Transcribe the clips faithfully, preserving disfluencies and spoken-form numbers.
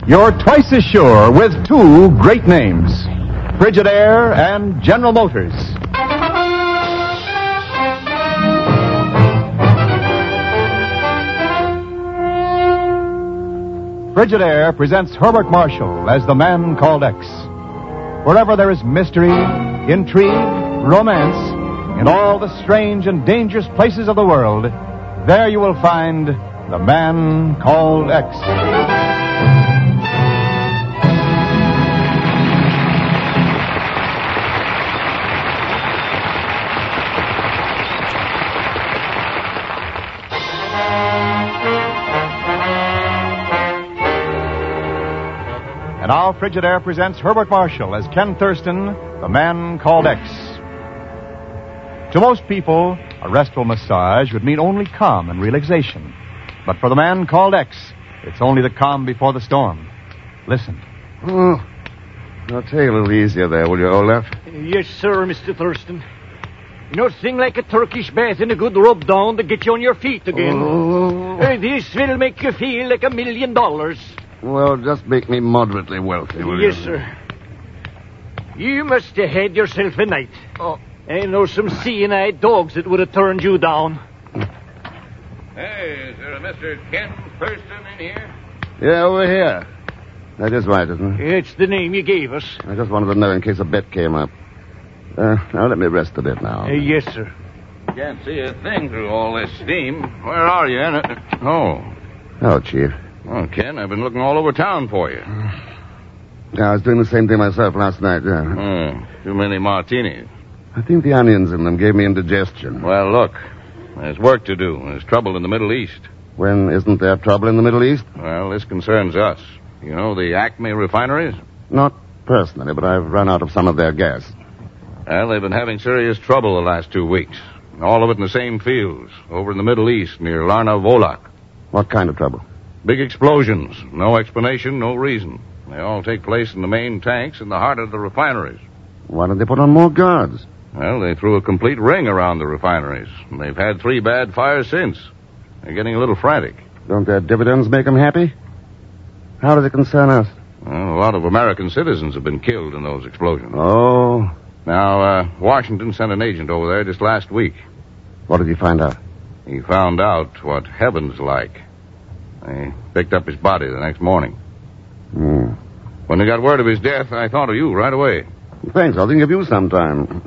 You're twice as sure with two great names, Frigidaire and General Motors. Frigidaire presents Herbert Marshall as the man called X. Wherever there is mystery, intrigue, romance, in all the strange and dangerous places of the world, there you will find the man called X. And now Frigidaire presents Herbert Marshall as Ken Thurston, the man called X. To most people, a restful massage would mean only calm and relaxation. But for the man called X, it's only the calm before the storm. Listen. Oh, I'll take it a little easier there, will you, Olaf? Yes, sir, Mister Thurston. Nothing like a Turkish bath and a good rub down to get you on your feet again. Oh. Uh, this will make you feel like a million dollars. Well, just make me moderately wealthy, will you? Yes, sir. You must have had yourself a night. Oh. I know some seeing-eyed dogs that would have turned you down. Hey, is there a Mister Ken Thurston in here? Yeah, over here. That is right, isn't it? It's the name you gave us. I just wanted to know in case a bet came up. Uh, now let me rest a bit now. Uh, yes, sir. Can't see a thing through all this steam. Where are you? Oh. Oh, Chief. Oh, Ken, I've been looking all over town for you. Yeah, I was doing the same thing myself last night, yeah. Oh, too many martinis. I think the onions in them gave me indigestion. Well, look, there's work to do. There's trouble in the Middle East. When isn't there trouble in the Middle East? Well, this concerns us. You know the Acme refineries? Not personally, but I've run out of some of their gas. Well, they've been having serious trouble the last two weeks. All of it in the same fields, over in the Middle East, near Larna Volak. What kind of trouble? Big explosions. No explanation, no reason. They all take place in the main tanks in the heart of the refineries. Why don't they put on more guards? Well, they threw a complete ring around the refineries. And they've had three bad fires since. They're getting a little frantic. Don't their dividends make them happy? How does it concern us? Well, a lot of American citizens have been killed in those explosions. Oh. Now, uh, Washington sent an agent over there just last week. What did he find out? He found out what heaven's like. They picked up his body the next morning. Hmm. When they got word of his death, I thought of you right away. Thanks. I'll think of you sometime.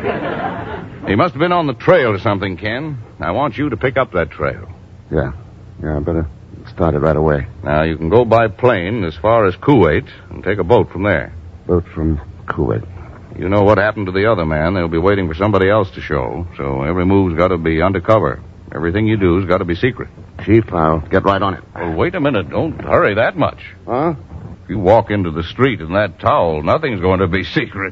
He must have been on the trail or something, Ken. I want you to pick up that trail. Yeah. Yeah, I better start it right away. Now, you can go by plane as far as Kuwait and take a boat from there. Boat from Kuwait. You know what happened to the other man. They'll be waiting for somebody else to show. So every move's got to be undercover. Everything you do's got to be secret. Chief, I'll get right on it. Well, wait a minute. Don't hurry that much. Huh? If you walk into the street in that towel, nothing's going to be secret.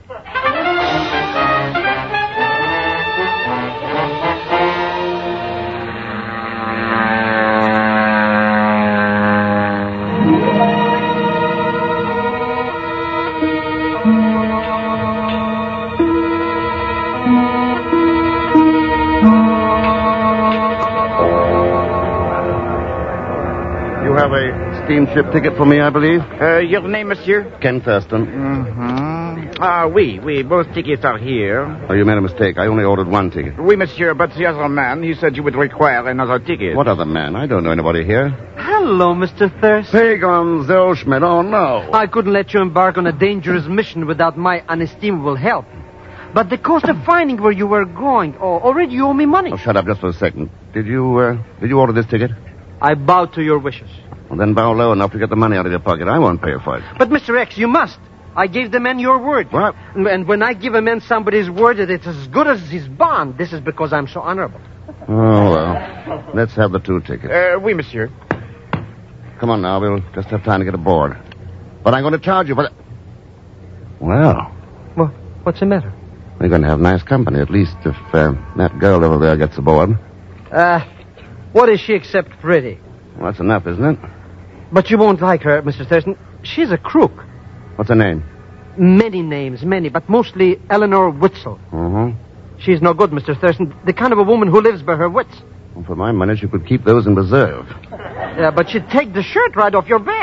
You have a steamship ticket for me, I believe? Uh, your name, monsieur? Ken Thurston. Mm-hmm. Ah, oui, oui, both tickets are here. Oh, you made a mistake. I only ordered one ticket. Oui, monsieur, but the other man, he said you would require another ticket. What other man? I don't know anybody here. Hello, Mister Thurston. Pagan Zellschmidt. Oh, no. I couldn't let you embark on a dangerous mission without my unestimable help. But the cost of finding where you were going, oh, already you owe me money. Oh, shut up just for a second. Did you, uh, did you order this ticket? I bow to your wishes. Well, then bow low enough to get the money out of your pocket. I won't pay for it. But, Mister X, you must. I gave the man your word. What? And, and when I give a man somebody's word that it's as good as his bond, this is because I'm so honorable. Oh, well. Let's have the two tickets. Uh, oui, monsieur. Come on now. We'll just have time to get aboard. But I'm going to charge you for that. Well, Well, what's the matter? we're going to have nice company, at least if uh, that girl over there gets aboard. Uh, what is she except pretty? Well, that's enough, isn't it? But you won't like her, Mister Thurston. She's a crook. What's her name? Many names, many, but mostly Eleanor Witzel. Mm-hmm. She's no good, Mister Thurston. The kind of a woman who lives by her wits. Well, for my money, she could keep those in reserve. Yeah, but she'd take the shirt right off your back.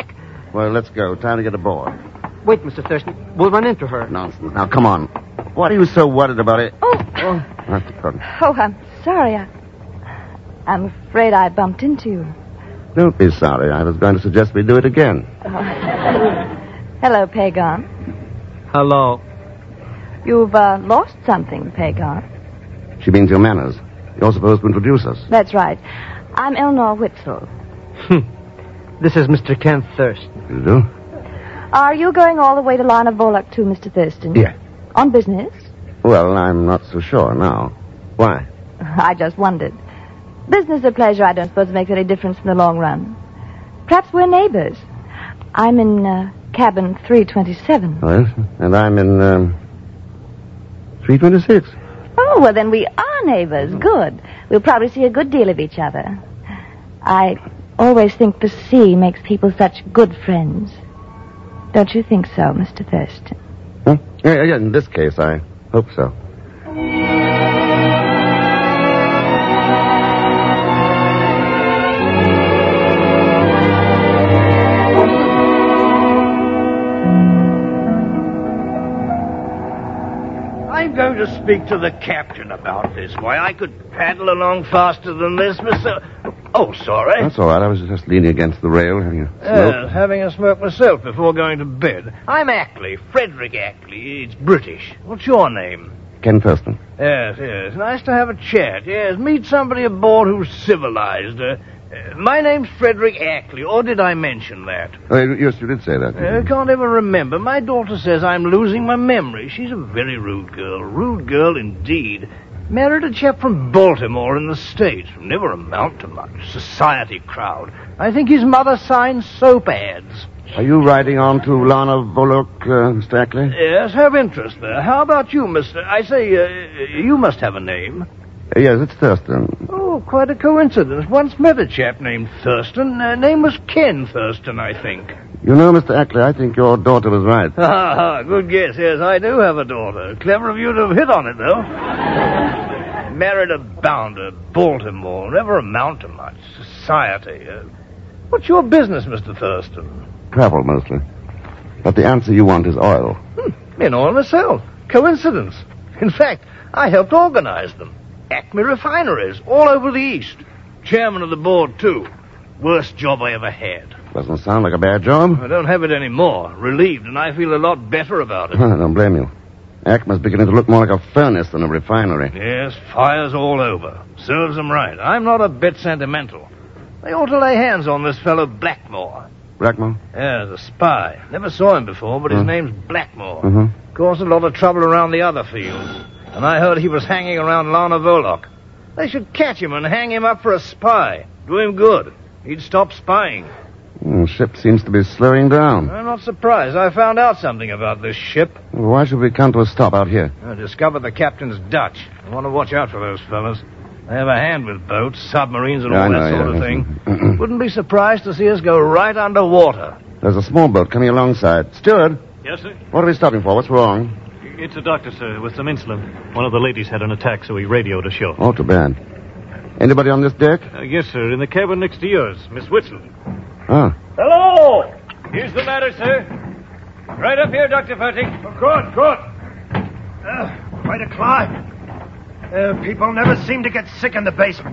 Well, let's go. Time to get aboard. Wait, Mister Thurston. We'll run into her. Nonsense. Now, come on. What are you so worried about it? Oh. Oh, that's the problem. Oh, I'm sorry. I, I'm afraid I bumped into you. Don't be sorry. I was going to suggest we do it again. Oh. Hello, Pagon. Hello. You've uh, lost something, Pagon. She means your manners. You're supposed to introduce us. That's right. I'm Eleanor Whitfield. This is Mister Ken Thurston. You do? Are you going all the way to Lana Volok too, Mister Thurston? Yeah. On business? Well, I'm not so sure now. Why? I just wondered. Business or pleasure, I don't suppose it makes any difference in the long run. Perhaps we're neighbors. I'm in uh, cabin three twenty-seven. Oh, yes? And I'm in, um, three twenty-six. Oh, well, then we are neighbors. Good. We'll probably see a good deal of each other. I always think the sea makes people such good friends. Don't you think so, Mister Thurston? Huh? Yeah, yeah, in this case, I hope so. I'm going to speak to the captain about this. Why, I could paddle along faster than this, Mister Oh, sorry. That's all right. I was just leaning against the rail, having a smoke. Yes, having a smoke myself before going to bed. I'm Ackley, Frederick Ackley. It's British. What's your name? Ken Thurston. Yes, yes. Nice to have a chat. Yes, meet somebody aboard who's civilized. Uh, uh, my name's Frederick Ackley, or did I mention that? Oh, yes, you did say that. I uh, can't ever remember. My daughter says I'm losing my memory. She's a very rude girl. Rude girl indeed. Married a chap from Baltimore in the States. Never amount to much. Society crowd. I think his mother signs soap ads. Are you riding on to Lana Volok, uh, Mister Ackley? Yes, have interest there. How about you, Mister I say, uh, you must have a name. Uh, yes, it's Thurston. Oh, quite a coincidence. Once met a chap named Thurston. Uh, name was Ken Thurston, I think. You know, Mister Ackley, I think your daughter was right. Ha ha, good guess. Yes, I do have a daughter. Clever of you to have hit on it, though. Married a bounder, Baltimore. Never amount to much. Society. Uh, what's your business, Mister Thurston? Travel, mostly. But the answer you want is oil. Hmm, in oil myself. Coincidence. In fact, I helped organize them. Acme refineries, all over the East. Chairman of the board, too. Worst job I ever had. Doesn't sound like a bad job. I don't have it anymore. Relieved, and I feel a lot better about it. I don't blame you. Acme's beginning to look more like a furnace than a refinery. Yes, fires all over. Serves them right. I'm not a bit sentimental. They ought to lay hands on this fellow Blackmore. Blackmore? Yeah, the spy. Never saw him before, but his Huh? name's Blackmore. Mm-hmm. Caused a lot of trouble around the other fields. And I heard he was hanging around Lana Volok. They should catch him and hang him up for a spy. Do him good. He'd stop spying. The ship seems to be slowing down. I'm not surprised. I found out something about this ship. Well, why should we come to a stop out here? I discovered the captain's Dutch. I want to watch out for those fellas. They have a hand with boats, submarines, and Yeah, all I know, that sort yeah, of yeah. thing. Wouldn't be surprised to see us go right underwater. There's a small boat coming alongside. Steward, Yes, sir? what are we stopping for? What's wrong? It's a doctor, sir, with some insulin. One of the ladies had an attack, so he radioed a show. Oh, too bad. Anybody on this deck? Uh, yes, sir, in the cabin next to yours, Miss Whitfield. Oh. Hello! Here's the matter, sir. Right up here, Doctor Fertig. Oh, good, good. Uh, quite a climb. Uh, people never seem to get sick in the basement.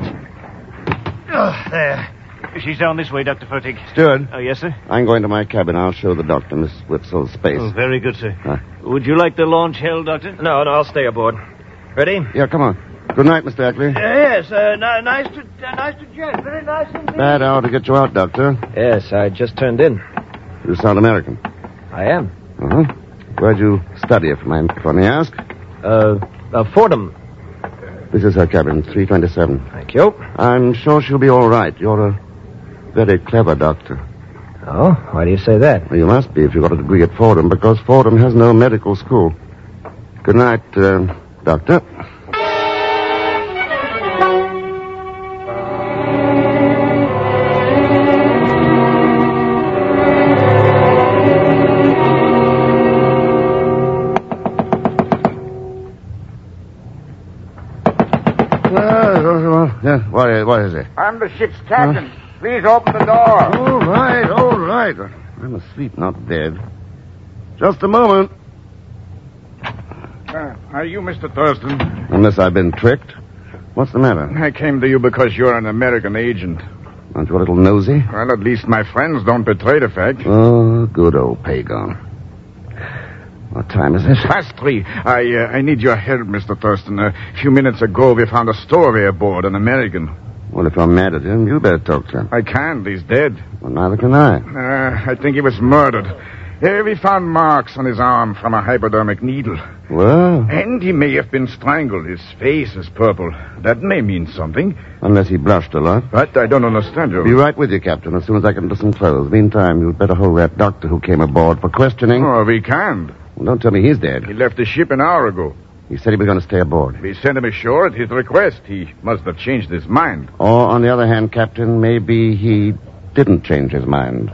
Uh, there. She's down this way, Doctor Fertig. Steward, Oh, yes, sir? I'm going to my cabin. I'll show the doctor Miss Whitfield's space. Oh, very good, sir. Huh? Would you like the launch held, Doctor? No, no, I'll stay aboard. Ready? Yeah, come on. Good night, Mister Ackley. Uh, yes, uh, n- nice to uh, nice to chat. Very nice indeed. Bad hour to get you out, Doctor. Yes, I just turned in. You sound American. I am. Uh-huh. Where'd you study, if I, if I may ask? Uh, uh, Fordham. This is her cabin, three twenty-seven. Thank you. I'm sure she'll be all right. You're a very clever doctor. Oh, why do you say that? Well, you must be if you got a degree at Fordham, because Fordham has no medical school. Good night, uh, Doctor. Yeah, what is, what is it? I'm the ship's captain. Please open the door. All right, all right. I'm asleep, not dead. Just a moment. Uh, are you Mister Thurston? Unless I've been tricked. What's the matter? I came to you because you're an American agent. Aren't you a little nosy? Well, at least my friends don't betray the fact. Oh, good old Pagon. What time is it? Past three. I uh, I need your help, Mister Thurston. A few minutes ago, we found a stowaway aboard, an American. Well, if you're mad at him, you better talk to him. I can't. He's dead. Well, neither can I. Uh, I think he was murdered. Uh, we found marks on his arm from a hypodermic needle. Well, And he may have been strangled. His face is purple. That may mean something. unless he blushed a lot. But I don't understand you. Be right with you, Captain, as soon as I get into some clothes. Meantime, you'd better hold that doctor who came aboard for questioning. Oh, we can't. Well, don't tell me he's dead. He left the ship an hour ago. He said he was going to stay aboard. We sent him ashore at his request. He must have changed his mind. Or, on the other hand, Captain, maybe he didn't change his mind.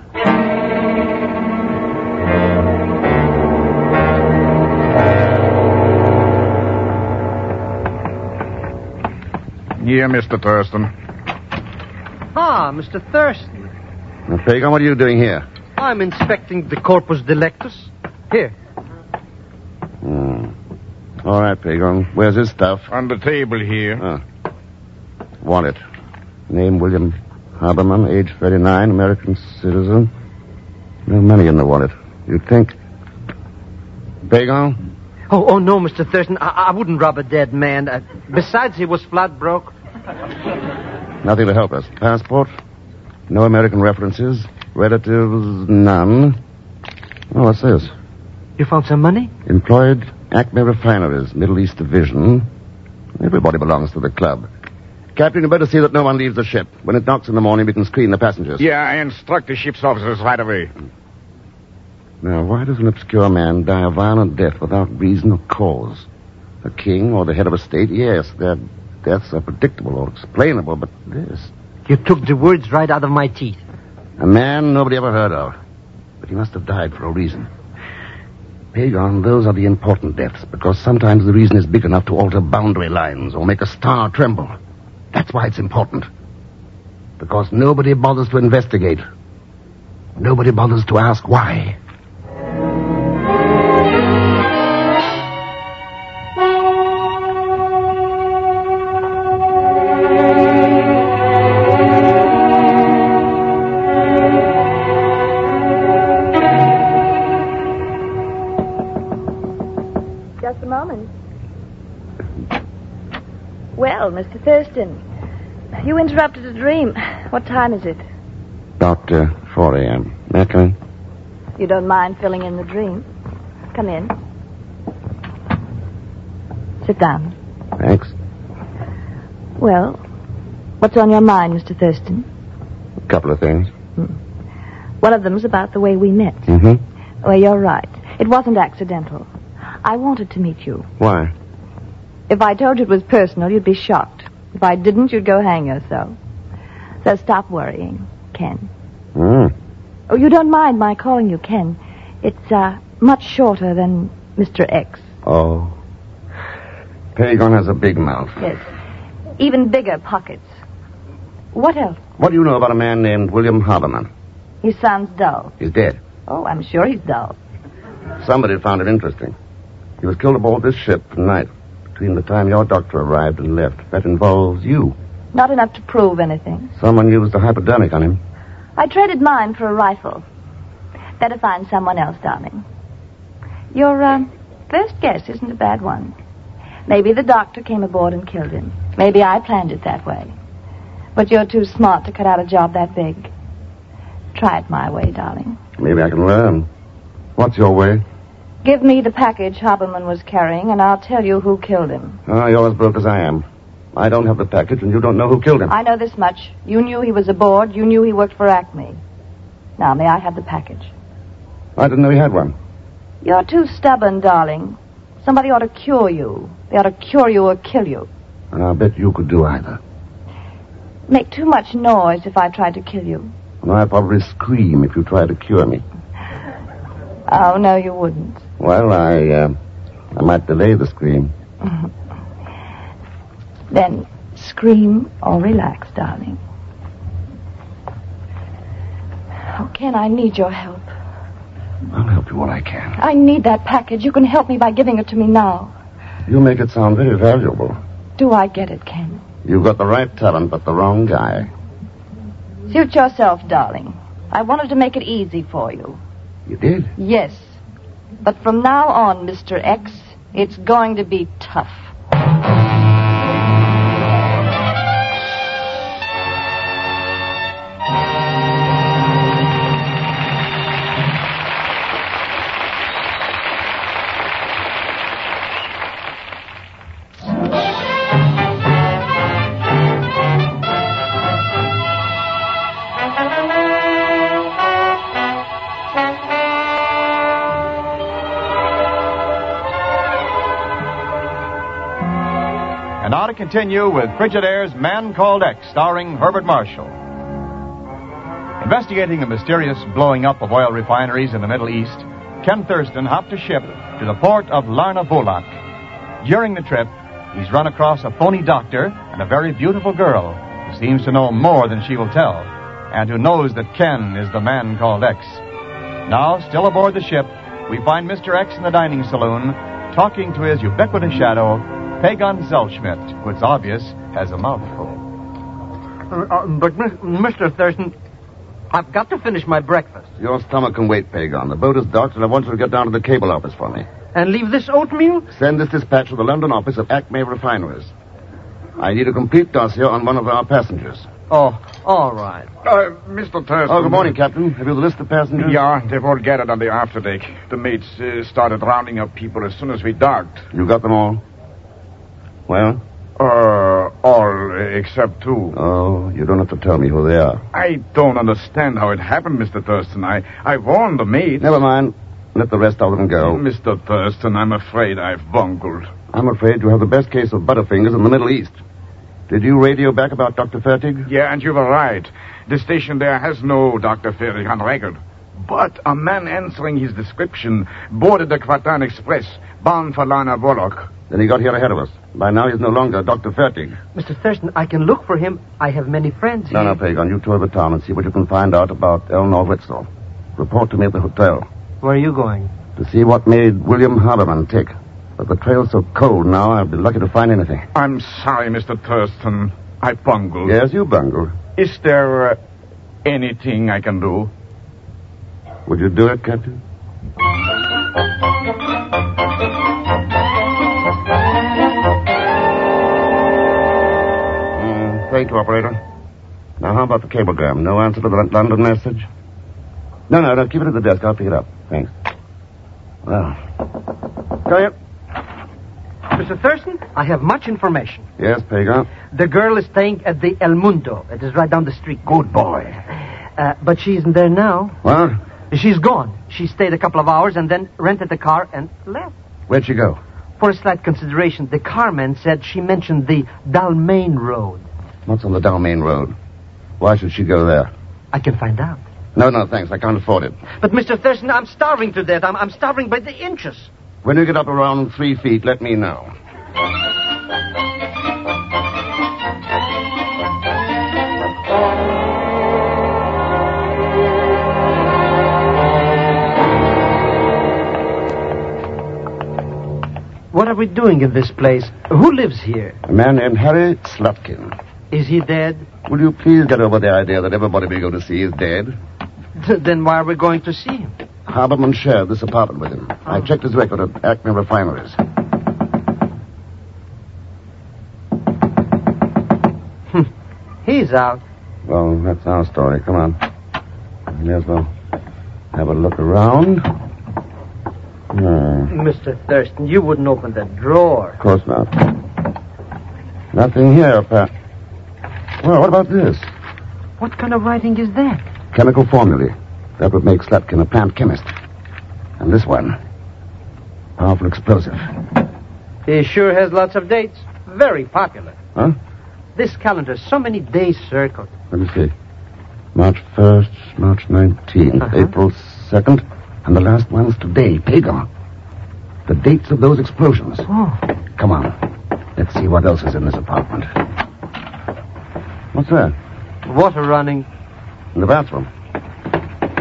Yeah, Mister Thurston. Ah, Mister Thurston. Now, Pagan, what are you doing here? I'm inspecting the corpus delictus. Here. Hmm. All right, Pagan. Where's his stuff? On the table here. Ah. Want it. Name William Haberman, age thirty-nine, American citizen. No money in the wallet. You'd think. Pagan? Oh, oh no, Mister Thurston. I, I wouldn't rob a dead man. Uh, besides, he was flat broke. Nothing to help us. Passport? No American references. Relatives? None. Oh, what's this? You found some money? Employed Acme Refineries, Middle East Division. Everybody belongs to the club. Captain, you better see that no one leaves the ship. When it knocks in the morning, we can screen the passengers. Yeah, I instruct the ship's officers right away. Now, why does an obscure man die a violent death without reason or cause? A king or the head of a state, yes, their deaths are predictable or explainable, but this... You took the words right out of my teeth. A man nobody ever heard of. But he must have died for a reason. Pagan, those are the important deaths, because sometimes the reason is big enough to alter boundary lines or make a star tremble. That's why it's important. Because nobody bothers to investigate. Nobody bothers to ask why. Just a moment. Well, Mister Thurston, you interrupted a dream. What time is it? About uh, four a.m. May I come in? You don't mind filling in the dream? Come in. Sit down. Thanks. Well, what's on your mind, Mister Thurston? A couple of things. Hmm. One of them's about the way we met. Mm-hmm. Well, you're right. It wasn't accidental. I wanted to meet you. Why? If I told you it was personal, you'd be shocked. If I didn't, you'd go hang yourself. So stop worrying, Ken. Hmm. Oh, you don't mind my calling you Ken. It's, uh, much shorter than Mister X. Oh. Pagan has a big mouth. Yes. Even bigger pockets. What else? What do you know about a man named William Haberman? He sounds dull. He's dead. Oh, I'm sure he's dull. Somebody found it interesting. He was killed aboard this ship tonight, between the time your doctor arrived and left. That involves you. Not enough to prove anything. Someone used a hypodermic on him. I traded mine for a rifle. Better find someone else, darling. Your uh, first guess isn't a bad one. Maybe the doctor came aboard and killed him. Maybe I planned it that way. But you're too smart to cut out a job that big. Try it my way, darling. Maybe I can learn. What's your way? Give me the package Haberman was carrying, and I'll tell you who killed him. Ah, you're as broke as I am. I don't have the package, and you don't know who killed him. I know this much. You knew he was aboard. You knew he worked for Acme. Now, may I have the package? I didn't know he had one. You're too stubborn, darling. Somebody ought to cure you. They ought to cure you or kill you. And I'll bet you could do either. Make too much noise if I tried to kill you. And I'd probably scream if you tried to cure me. Oh, no, you wouldn't. Well, I, uh, I might delay the scream. Then scream or relax, darling. Oh, Ken, I need your help. I'll help you what I can. I need that package. You can help me by giving it to me now. You make it sound very valuable. Do I get it, Ken? You've got the right talent, but the wrong guy. Suit yourself, darling. I wanted to make it easy for you. You did? Yes. But from now on, Mister X, it's going to be tough. And now to continue with Frigidaire's Man Called X, starring Herbert Marshall. Investigating the mysterious blowing up of oil refineries in the Middle East, Ken Thurston hopped a ship to the port of Larna Bolak. During the trip, he's run across a phony doctor and a very beautiful girl who seems to know more than she will tell, and who knows that Ken is the Man Called X. Now, still aboard the ship, we find Mister X in the dining saloon, talking to his ubiquitous shadow, Pagon Zellschmidt, who it's obvious has a mouthful. Uh, uh, but, Mister Thurston, I've got to finish my breakfast. Your stomach can wait, Pagon. The boat is docked, and I want you to get down to the cable office for me. And leave this oatmeal? Send this dispatch to the London office of Acme Refineries. I need a complete dossier on one of our passengers. Oh, all right. Uh, Mister Thurston. Oh, good morning, Captain. Have you the list of passengers? Yeah, they've all gathered on the afterdeck. The mates uh, started rounding up people as soon as we docked. You got them all? Well? Uh, all uh, except two. Oh, you don't have to tell me who they are. I don't understand how it happened, Mister Thurston. I, I warned the mates. Never mind. Let the rest of them go. Mister Thurston, I'm afraid I've bungled. I'm afraid you have the best case of butterfingers in the Middle East. Did you radio back about Doctor Fertig? Yeah, and you were right. The station there has no Doctor Fertig on record. But a man answering his description boarded the Kvatan Express, bound for Lana Volok. Then he got here ahead of us. By now he's no longer Doctor Fertig. Mister Thurston, I can look for him. I have many friends No, here. no, Pagon. You tour the town and see what you can find out about Elnor Witzel. Report to me at the hotel. Where are you going? To see what made William Haberman tick. But the trail's so cold now, I'll be lucky to find anything. I'm sorry, Mister Thurston. I bungled. Yes, you bungled. Is there uh, anything I can do? Would you do it, Captain? Mm, thank you, operator. Now, how about the cablegram? No answer to the London message? No, no, no. Keep it at the desk. I'll pick it up. Thanks. Well. Go ahead. Mister Thurston, I have much information. Yes, Pagon. The girl is staying at the El Mundo. It is right down the street. Good boy. Uh, but she isn't there now. What? She's gone. She stayed a couple of hours and then rented the car and left. Where'd she go? For a slight consideration, the carman said she mentioned the Dalmain Road. What's on the Dalmain Road? Why should she go there? I can find out. No, no, thanks. I can't afford it. But, Mister Thurston, I'm starving to death. I'm, I'm starving by the inches. When you get up around three feet, let me know. What are we doing in this place? Who lives here? A man named Harry Slutkin. Is he dead? Will you please get over the idea that everybody we're going to see is dead? Then why are we going to see him? Haberman shared this apartment with him. I checked his record at Acme Refineries. He's out. Well, that's our story. Come on. May as well have a look around. Hmm. Mister Thurston, you wouldn't open the drawer. Of course not. Nothing here, Pat. Well, what about this? What kind of writing is that? Chemical formulae. That would make Slutkin a plant chemist. And this one. Powerful explosive. He sure has lots of dates. Very popular. Huh? This calendar, so many days circled. Let me see. March first, March nineteenth, Uh-huh. April second, and the last one's today, Pagon. The dates of those explosions. Oh. Come on. Let's see what else is in this apartment. What's that? Water running. In the bathroom.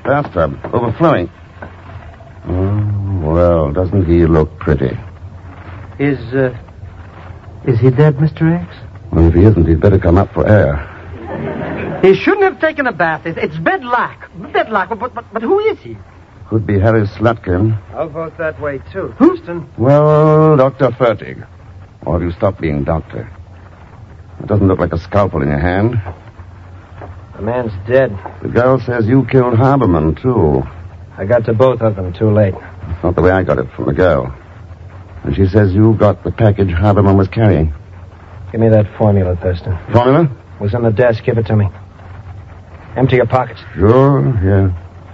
Bathtub, overflowing. Oh, well, doesn't he look pretty? Is, uh... Is he dead, Mister X? Well, if he isn't, he'd better come up for air. He shouldn't have taken a bath. It's, it's bed lack. Bed lack. But, but, but who is he? Could be Harry Slutkin. I'll vote that way, too, Houston. Well, Doctor Fertig. Or have you stopped being doctor? It doesn't look like a scalpel in your hand. The man's dead. The girl says you killed Haberman, too. I got to both of them too late. That's not the way I got it from the girl. And she says you got the package Haberman was carrying. Give me that formula, Thurston. Formula? It was on the desk. Give it to me. Empty your pockets. Sure, yeah.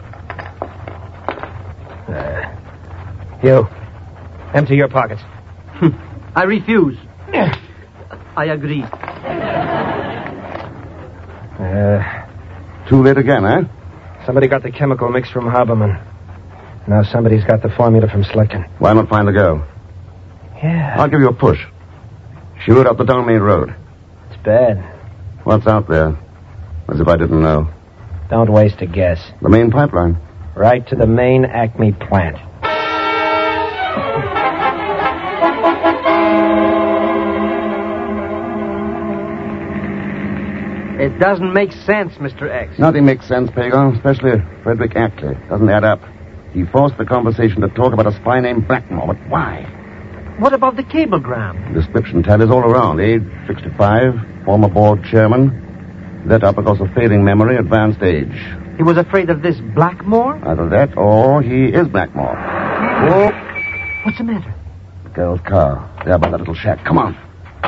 Uh, you. Empty your pockets. I refuse. I agree. Uh, Too late again, eh? somebody got the chemical mix from Haberman. Now somebody's got the formula from Slutkin. Why not find the girl? Yeah. I'll give you a push. She rode up the Don Main Road. It's bad. What's out there? As if I didn't know. Don't waste a guess. The main pipeline. Right to the main Acme plant. It doesn't make sense, Mister X. Nothing makes sense, Pagon, especially Frederick Ackley. Doesn't add up. He forced the conversation to talk about a spy named Blackmore, but why? What about the cablegram? The description tallies all around. Age, sixty-five, former board chairman. Let up because of failing memory, advanced age. He was afraid of this Blackmore? Either that or he is Blackmore. Oh. What's the matter? The girl's car. There by that little shack. Come on.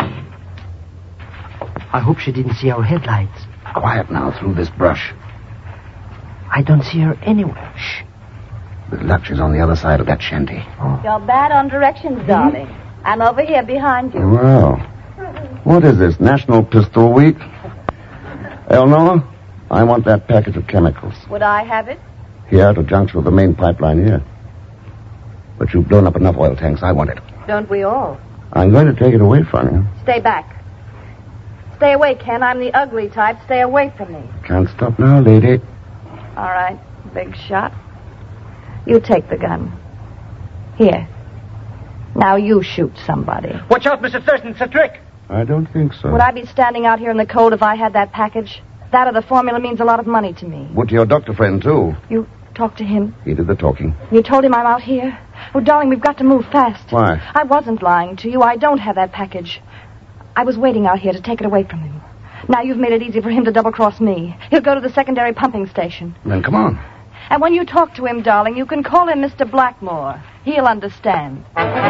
I hope she didn't see our headlights. Quiet now through this brush. I don't see her anywhere. Shh. With luck, she's on the other side of that shanty. Oh. You're bad on directions, darling. Mm-hmm. I'm over here behind you. Well, what is this, National Pistol Week? Eleanor, I want that package of chemicals. Would I have it? Here at a junction with the main pipeline here. But you've blown up enough oil tanks. I want it. Don't we all? I'm going to take it away from you. Stay back. Stay away, Ken. I'm the ugly type. Stay away from me. Can't stop now, lady. All right, big shot. You take the gun. Here. Now you shoot somebody. Watch out, Mister Thurston. It's a trick. I don't think so. Would I be standing out here in the cold if I had that package? That or the formula means a lot of money to me. Would to your doctor friend, too. You talked to him? He did the talking. You told him I'm out here? Oh, darling, we've got to move fast. Why? I wasn't lying to you. I don't have that package. I was waiting out here to take it away from him. Now you've made it easy for him to double-cross me. He'll go to the secondary pumping station. Then come on. And when you talk to him, darling, you can call him Mister Blackmore. He'll understand.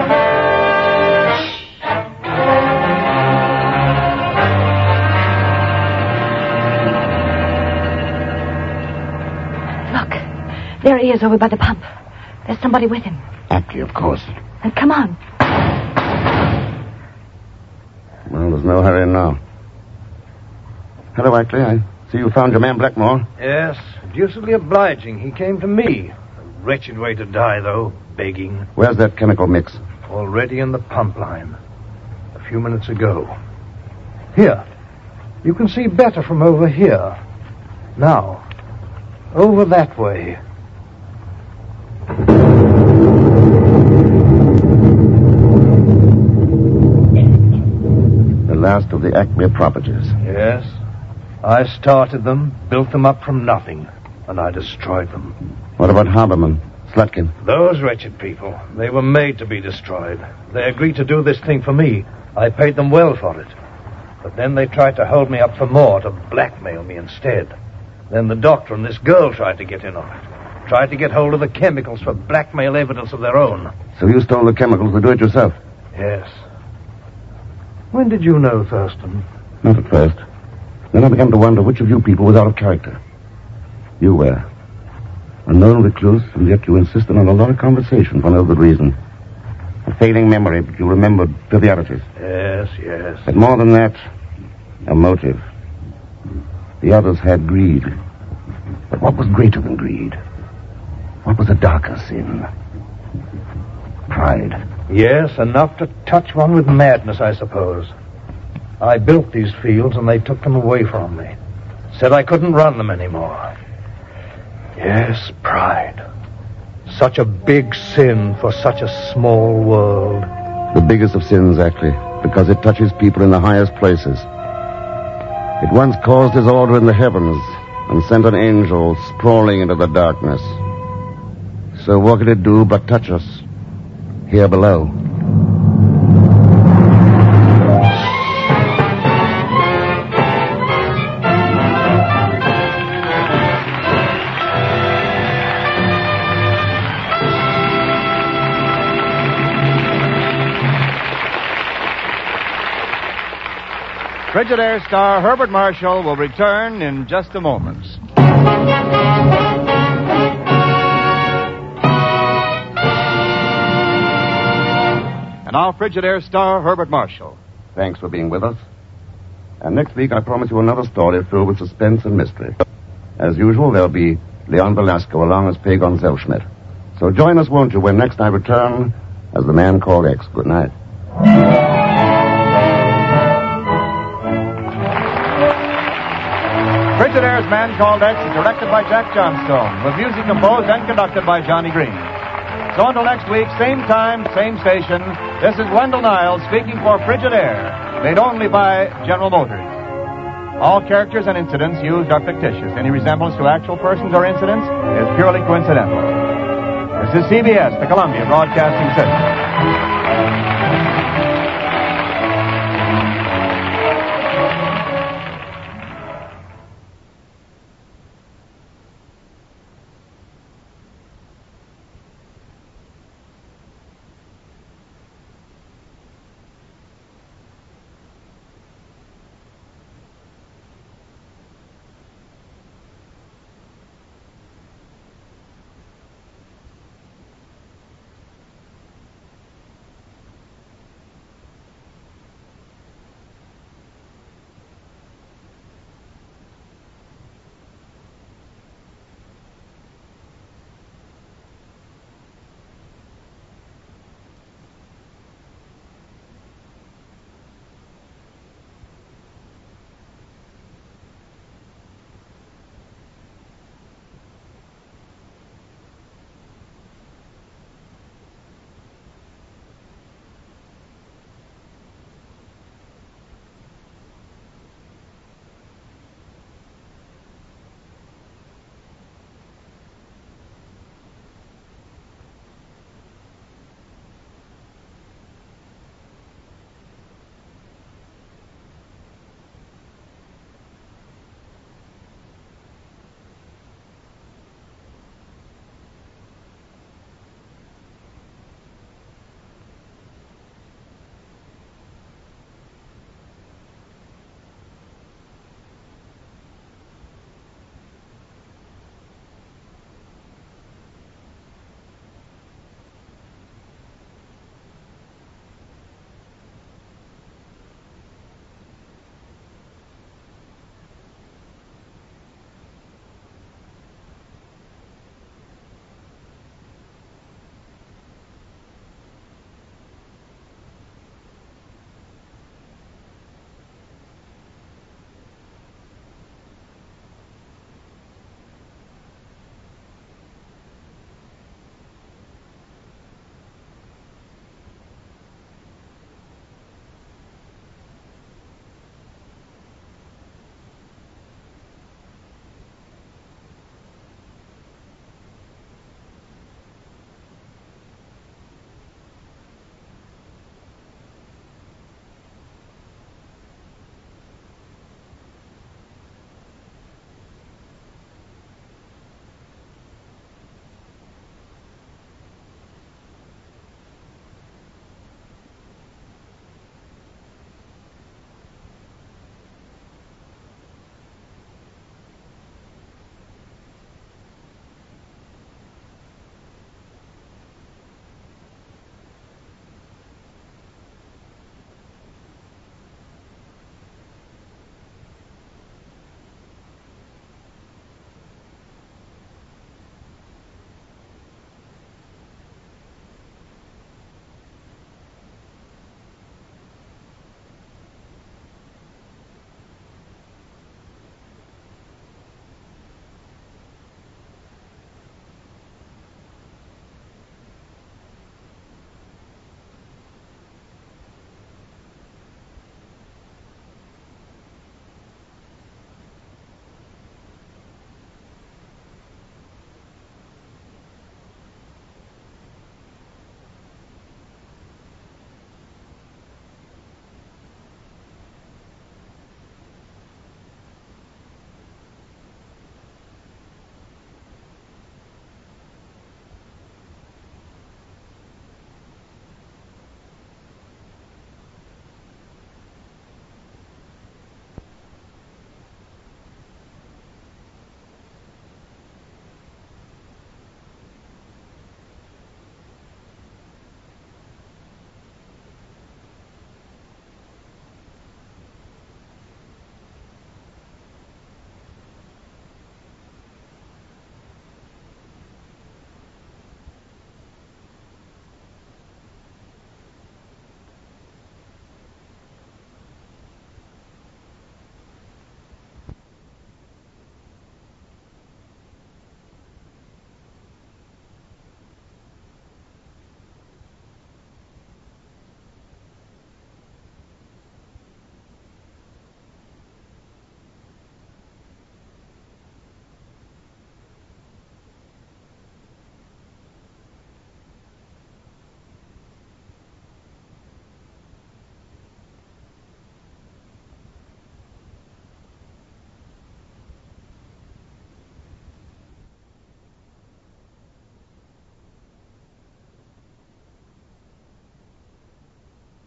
Look, there he is over by the pump. There's somebody with him. Ackley, of course. And come on. Well, there's no hurry now. Hello, Ackley. I see you found your man Blackmore. Yes, deucedly obliging. He came to me. A wretched way to die, though, begging. Where's that chemical mix? Already in the pump line. A few minutes ago. Here. You can see better from over here. Now, over that way. The last of the Acme properties. Yes. I started them, built them up from nothing, and I destroyed them. What about Haberman, Slutkin? Those wretched people, they were made to be destroyed. They agreed to do this thing for me. I paid them well for it. But then they tried to hold me up for more, to blackmail me instead. Then the doctor and this girl tried to get in on it. Tried to get hold of the chemicals for blackmail evidence of their own. So you stole the chemicals to do it yourself? Yes. When did you know, Thurston? Not at first. Then I began to wonder which of you people was out of character. You were. A known recluse, and yet you insisted on a lot of conversation for no good reason. A failing memory, but you remembered trivialities. Yes, yes. But more than that, a motive. The others had greed. But what was greater than greed? What was a darker sin? Pride. Yes, enough to touch one with madness, I suppose. I built these fields, and they took them away from me. Said I couldn't run them anymore. Yes, pride. Such a big sin for such a small world. The biggest of sins, actually, because it touches people in the highest places. It once caused disorder in the heavens and sent an angel sprawling into the darkness. So what could it do but touch us here below? Frigidaire star Herbert Marshall will return in just a moment. And now, Frigidaire star Herbert Marshall. Thanks for being with us. And next week, I promise you another story filled with suspense and mystery. As usual, there'll be Leon Velasco along as P. Gonzalez-Schmidt. So join us, won't you, when next I return as the man called X. Good night. Frigidaire's Man Called X is directed by Jack Johnstone, with music composed and conducted by Johnny Green. So until next week, same time, same station, this is Wendell Niles speaking for Frigidaire, made only by General Motors. All characters and incidents used are fictitious. Any resemblance to actual persons or incidents is purely coincidental. This is C B S, the Columbia Broadcasting System.